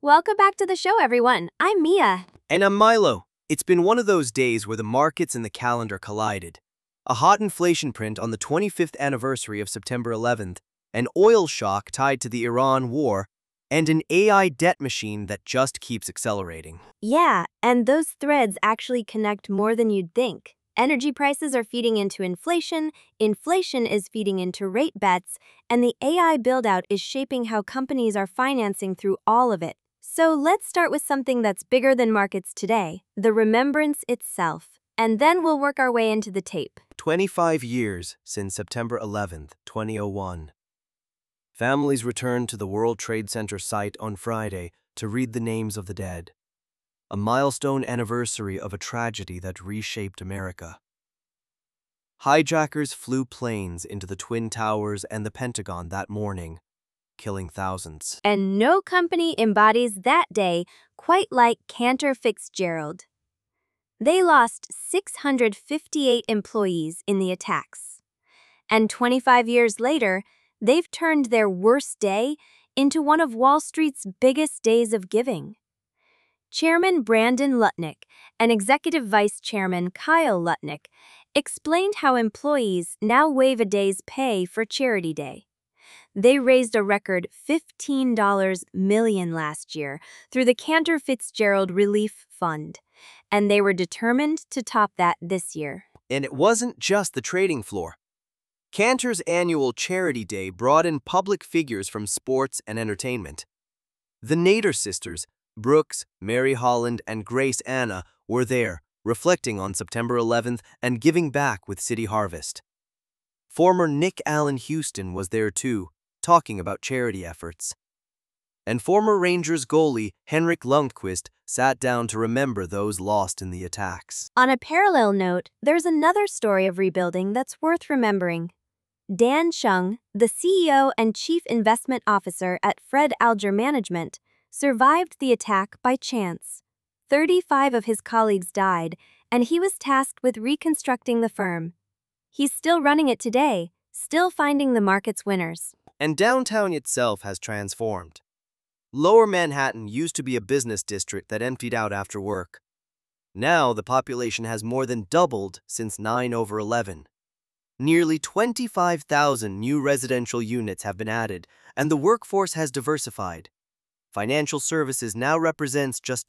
Welcome back to the show, everyone. I'm Mia. And I'm Milo. It's been one of those days where the markets and the calendar collided. A hot inflation print on the 25th anniversary of September 11th, an oil shock tied to the Iran war, and an AI debt machine that just keeps accelerating. Yeah, and those threads actually connect more than you'd think. Energy prices are feeding into inflation is feeding into rate bets, and the AI build-out is shaping how companies are financing through all of it. So let's start with something that's bigger than markets today, the remembrance itself. And then we'll work our way into the tape. 25 years since September 11th, 2001. Families returned to the World Trade Center site on Friday to read the names of the dead. A milestone anniversary of a tragedy that reshaped America. Hijackers flew planes into the Twin Towers and the Pentagon that morning, killing thousands. And no company embodies that day quite like Cantor Fitzgerald. They lost 658 employees in the attacks. And 25 years later, they've turned their worst day into one of Wall Street's biggest days of giving. Chairman Brandon Lutnick and Executive Vice Chairman Kyle Lutnick explained how employees now waive a day's pay for Charity Day. They raised a record $15 million last year through the Cantor Fitzgerald Relief Fund, and they were determined to top that this year. And it wasn't just the trading floor. Cantor's annual Charity Day brought in public figures from sports and entertainment. The Nader sisters, Brooks, Mary Holland, and Grace Anna, were there, reflecting on September 11th and giving back with City Harvest. Former Nick Allen Houston was there too, talking about charity efforts. And former Rangers goalie Henrik Lundqvist sat down to remember those lost in the attacks. On a parallel note, there's another story of rebuilding that's worth remembering. Dan Chung, the CEO and Chief Investment Officer at Fred Alger Management, survived the attack by chance. 35 of his colleagues died, and he was tasked with reconstructing the firm. He's still running it today, still finding the market's winners. And downtown itself has transformed. Lower Manhattan used to be a business district that emptied out after work. Now the population has more than doubled since 9/11. Nearly 25,000 new residential units have been added, and the workforce has diversified. Financial services now represents just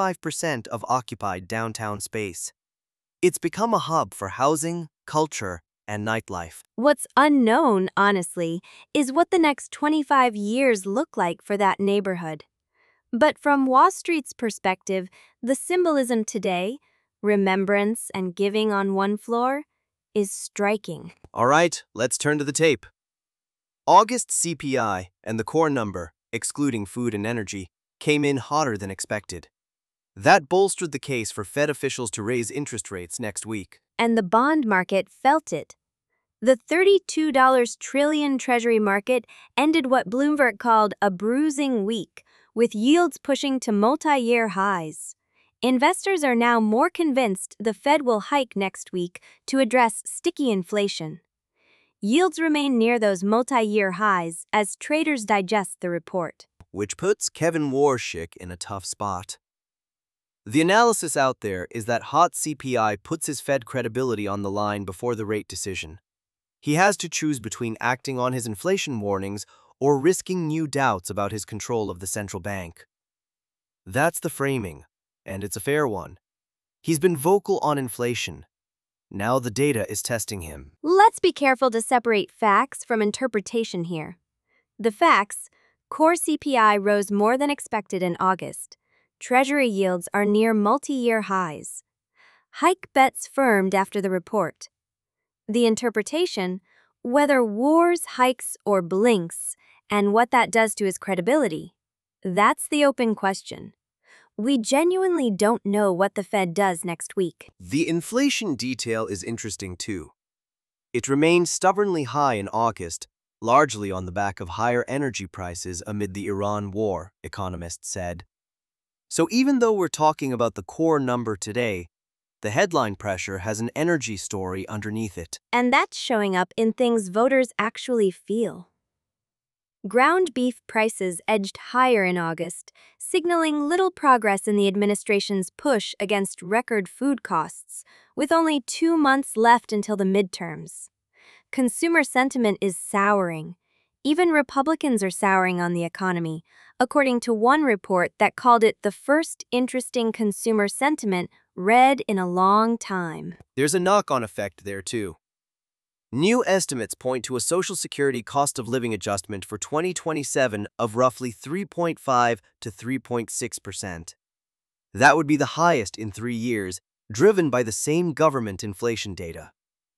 25% of occupied downtown space. It's become a hub for housing, culture, and nightlife. What's unknown, honestly, is what the next 25 years look like for that neighborhood. But from Wall Street's perspective, the symbolism today, remembrance and giving on one floor, is striking. All right, let's turn to the tape. August CPI and the core number, excluding food and energy, came in hotter than expected. That bolstered the case for Fed officials to raise interest rates next week. And the bond market felt it. The $32 trillion Treasury market ended what Bloomberg called a bruising week, with yields pushing to multi-year highs. Investors are now more convinced the Fed will hike next week to address sticky inflation. Yields remain near those multi-year highs as traders digest the report. Which puts Kevin Warshik in a tough spot. The analysis out there is that hot CPI puts his Fed credibility on the line before the rate decision. He has to choose between acting on his inflation warnings or risking new doubts about his control of the central bank. That's the framing, and it's a fair one. He's been vocal on inflation. Now the data is testing him. Let's be careful to separate facts from interpretation here. The facts: core CPI rose more than expected in August. Treasury yields are near multi-year highs. Hike bets firmed after the report. The interpretation: whether wars, hikes, or blinks, and what that does to his credibility. That's the open question. We genuinely don't know what the Fed does next week. The inflation detail is interesting too. It remained stubbornly high in August, largely on the back of higher energy prices amid the Iran war, economists said. So even though we're talking about the core number today, the headline pressure has an energy story underneath it. And that's showing up in things voters actually feel. Ground beef prices edged higher in August, signaling little progress in the administration's push against record food costs, with only 2 months left until the midterms. Consumer sentiment is souring. Even Republicans are souring on the economy, according to one report that called it the first interesting consumer sentiment read in a long time. There's a knock-on effect there, too. New estimates point to a Social Security cost of living adjustment for 2027 of roughly 3.5 to 3.6%. That would be the highest in 3 years, driven by the same government inflation data.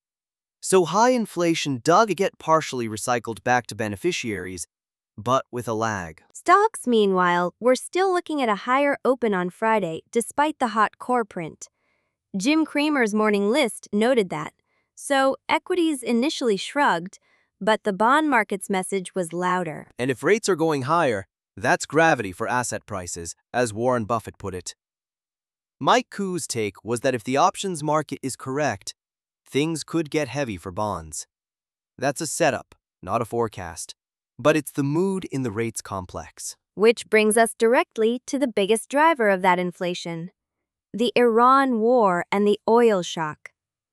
So high inflation does get partially recycled back to beneficiaries, but with a lag. Stocks, meanwhile, were still looking at a higher open on Friday despite the hot core print. Jim Cramer's morning list noted that. So equities initially shrugged, but the bond market's message was louder. And if rates are going higher, that's gravity for asset prices, as Warren Buffett put it. Mike Ku's take was that if the options market is correct, things could get heavy for bonds. That's a setup, not a forecast. But it's the mood in the rates complex. Which brings us directly to the biggest driver of that inflation: the Iran war and the oil shock.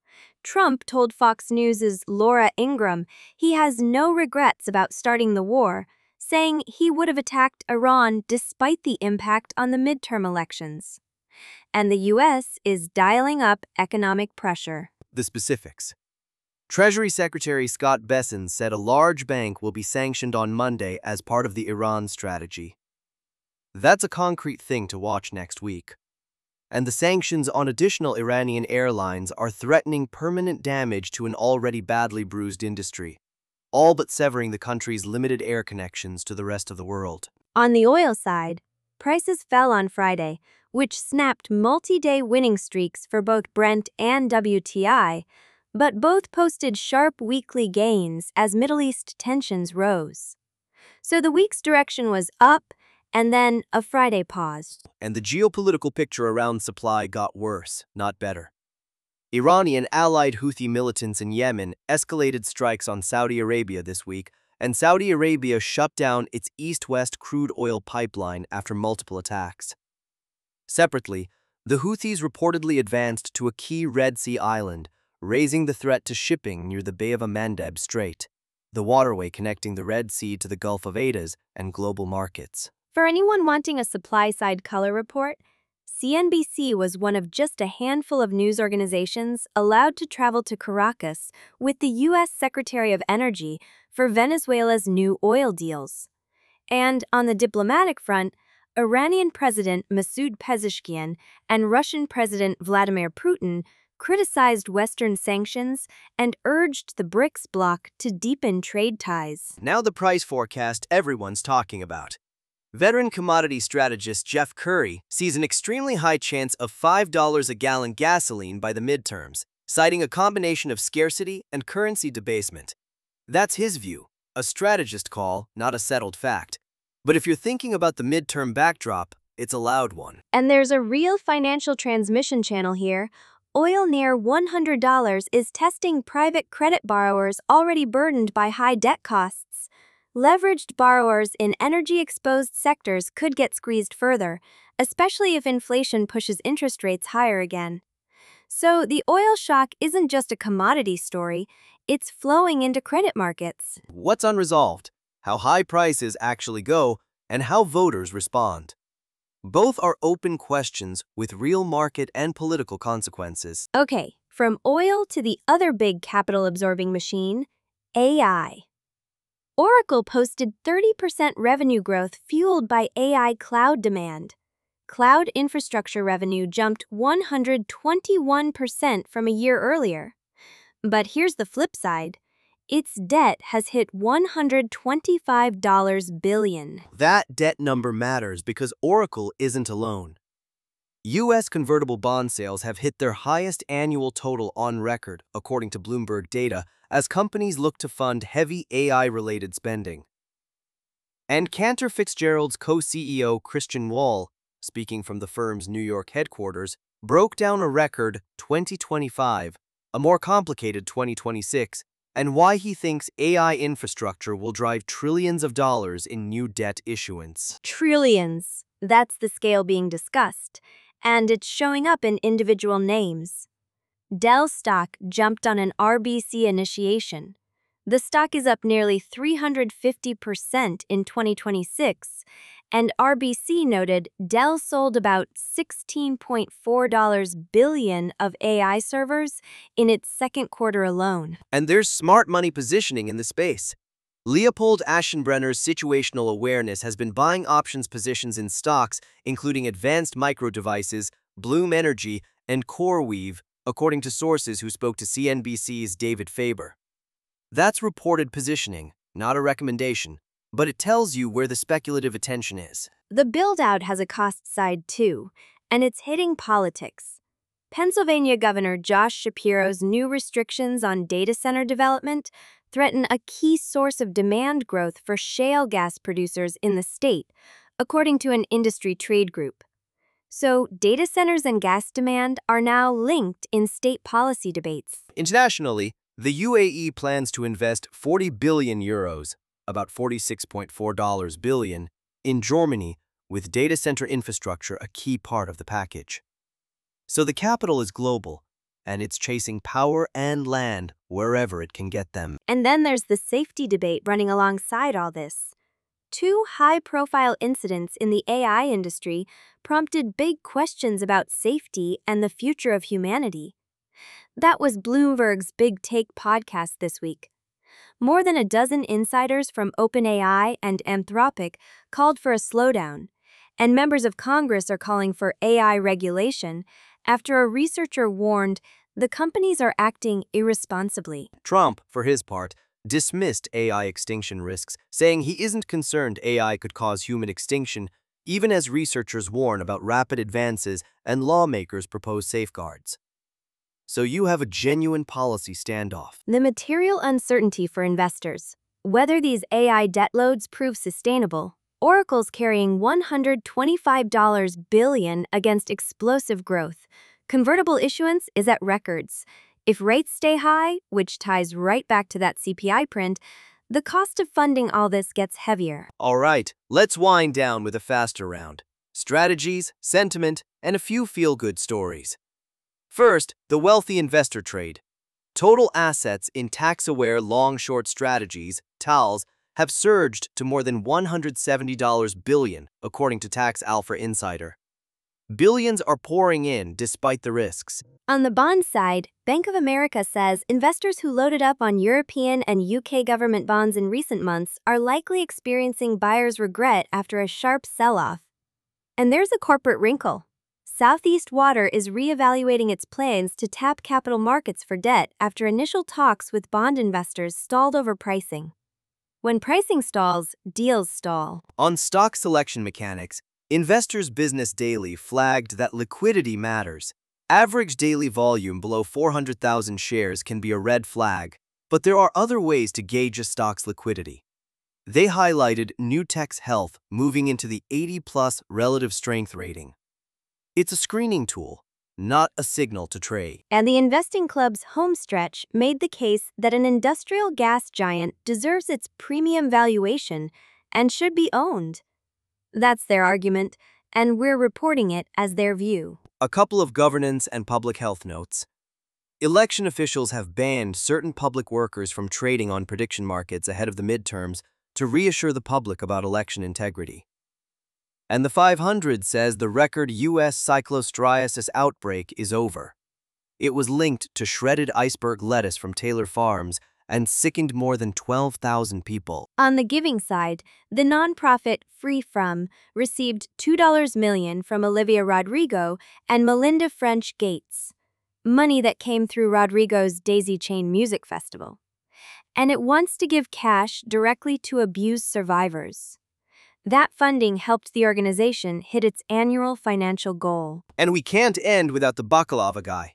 Trump told Fox News' Laura Ingraham he has no regrets about starting the war, saying he would have attacked Iran despite the impact on the midterm elections. And the U.S. is dialing up economic pressure. The specifics. Treasury Secretary Scott Bessent said a large bank will be sanctioned on Monday as part of the Iran strategy. That's a concrete thing to watch next week. And the sanctions on additional Iranian airlines are threatening permanent damage to an already badly bruised industry, all but severing the country's limited air connections to the rest of the world. On the oil side, prices fell on Friday, which snapped multi-day winning streaks for both Brent and WTI, but both posted sharp weekly gains as Middle East tensions rose. So the week's direction was up, and then a Friday pause. And the geopolitical picture around supply got worse, not better. Iranian allied Houthi militants in Yemen escalated strikes on Saudi Arabia this week, and Saudi Arabia shut down its east-west crude oil pipeline after multiple attacks. Separately, the Houthis reportedly advanced to a key Red Sea island, raising the threat to shipping near the Bay of Mandeb Strait, the waterway connecting the Red Sea to the Gulf of Aden and global markets. For anyone wanting a supply-side color report, CNBC was one of just a handful of news organizations allowed to travel to Caracas with the U.S. Secretary of Energy for Venezuela's new oil deals. And on the diplomatic front, Iranian President Masoud Pezeshkian and Russian President Vladimir Putin criticized Western sanctions and urged the BRICS bloc to deepen trade ties. Now the price forecast everyone's talking about. Veteran commodity strategist Jeff Curry sees an extremely high chance of $5 a gallon gasoline by the midterms, citing a combination of scarcity and currency debasement. That's his view, a strategist call, not a settled fact. But if you're thinking about the midterm backdrop, it's a loud one. And there's a real financial transmission channel here. Oil near $100 is testing private credit borrowers already burdened by high debt costs. Leveraged borrowers in energy-exposed sectors could get squeezed further, especially if inflation pushes interest rates higher again. So the oil shock isn't just a commodity story, it's flowing into credit markets. What's unresolved? How high prices actually go, and how voters respond. Both are open questions with real market and political consequences. Okay, from oil to the other big capital-absorbing machine, AI. Oracle posted 30% revenue growth fueled by AI cloud demand. Cloud infrastructure revenue jumped 121% from a year earlier. But here's the flip side. Its debt has hit $125 billion. That debt number matters because Oracle isn't alone. U.S. convertible bond sales have hit their highest annual total on record, according to Bloomberg data, as companies look to fund heavy AI-related spending. And Cantor Fitzgerald's co-CEO Christian Wall, speaking from the firm's New York headquarters, broke down a record 2025, a more complicated 2026, and why he thinks AI infrastructure will drive trillions of dollars in new debt issuance. Trillions. That's the scale being discussed, and it's showing up in individual names. Dell stock jumped on an RBC initiation. The stock is up nearly 350% in 2026, and RBC noted Dell sold about $16.4 billion of AI servers in its second quarter alone. And there's smart money positioning in the space. Leopold Aschenbrenner's situational awareness has been buying options positions in stocks, including Advanced Micro Devices, Bloom Energy, and CoreWeave, according to sources who spoke to CNBC's David Faber. That's reported positioning, not a recommendation, but it tells you where the speculative attention is. The build-out has a cost side too, and it's hitting politics. Pennsylvania Governor Josh Shapiro's new restrictions on data center development threaten a key source of demand growth for shale gas producers in the state, according to an industry trade group. So, data centers and gas demand are now linked in state policy debates. Internationally, the UAE plans to invest 40 billion euros, about $46.4 billion, in Germany, with data center infrastructure a key part of the package. So the capital is global, and it's chasing power and land wherever it can get them. And then there's the safety debate running alongside all this. Two high-profile incidents in the AI industry prompted big questions about safety and the future of humanity. That was Bloomberg's Big Take podcast this week. More than a dozen insiders from OpenAI and Anthropic called for a slowdown, and members of Congress are calling for AI regulation after a researcher warned the companies are acting irresponsibly. Trump, for his part, dismissed AI extinction risks, saying he isn't concerned AI could cause human extinction, even as researchers warn about rapid advances and lawmakers propose safeguards. So you have a genuine policy standoff. The material uncertainty for investors. Whether these AI debt loads prove sustainable, Oracle's carrying $125 billion against explosive growth. Convertible issuance is at records. If rates stay high, which ties right back to that CPI print, the cost of funding all this gets heavier. All right, let's wind down with a faster round. Strategies, sentiment, and a few feel-good stories. First, the wealthy investor trade. Total assets in tax-aware long-short strategies, TALS, have surged to more than $170 billion, according to Tax Alpha Insider. Billions are pouring in despite the risks. On the bond side, Bank of America says investors who loaded up on European and UK government bonds in recent months are likely experiencing buyer's regret after a sharp sell-off. And there's a corporate wrinkle. Southeast Water is reevaluating its plans to tap capital markets for debt after initial talks with bond investors stalled over pricing. When pricing stalls, deals stall. On stock selection mechanics, Investors Business Daily flagged that liquidity matters. Average daily volume below 400,000 shares can be a red flag, but there are other ways to gauge a stock's liquidity. They highlighted Nutex Health moving into the 80-plus relative strength rating. It's a screening tool, not a signal to trade. And the Investing Club's homestretch made the case that an industrial gas giant deserves its premium valuation and should be owned. That's their argument, and we're reporting it as their view. A couple of governance and public health notes. Election officials have banned certain public workers from trading on prediction markets ahead of the midterms to reassure the public about election integrity. And the 500 says the record U.S. cyclostriasis outbreak is over. It was linked to shredded iceberg lettuce from Taylor Farms and sickened more than 12,000 people. On the giving side, the nonprofit Free From received $2 million from Olivia Rodrigo and Melinda French Gates, money that came through Rodrigo's Daisy Chain Music Festival. And it wants to give cash directly to abuse survivors. That funding helped the organization hit its annual financial goal. And we can't end without the baklava guy.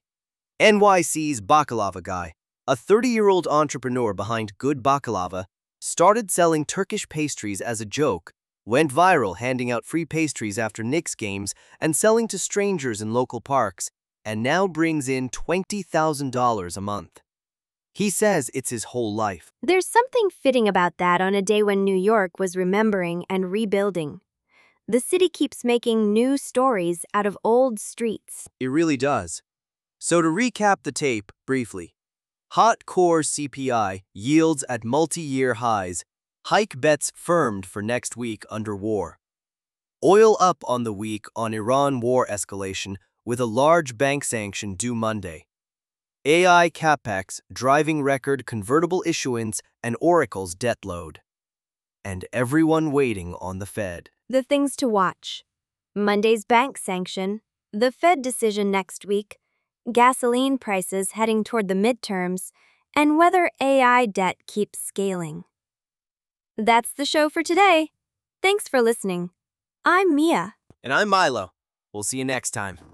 NYC's baklava guy, a 30-year-old entrepreneur behind Good Baklava, started selling Turkish pastries as a joke, went viral handing out free pastries after Knicks games and selling to strangers in local parks, and now brings in $20,000 a month. He says it's his whole life. There's something fitting about that on a day when New York was remembering and rebuilding. The city keeps making new stories out of old streets. It really does. So to recap the tape briefly, hot core CPI yields at multi-year highs, hike bets firmed for next week under war. Oil up on the week on Iran war escalation with a large bank sanction due Monday. AI capex driving record convertible issuance and Oracle's debt load. And everyone waiting on the Fed. The things to watch: Monday's bank sanction, the Fed decision next week, gasoline prices heading toward the midterms, and whether AI debt keeps scaling. That's the show for today. Thanks for listening. I'm Mia. And I'm Milo. We'll see you next time.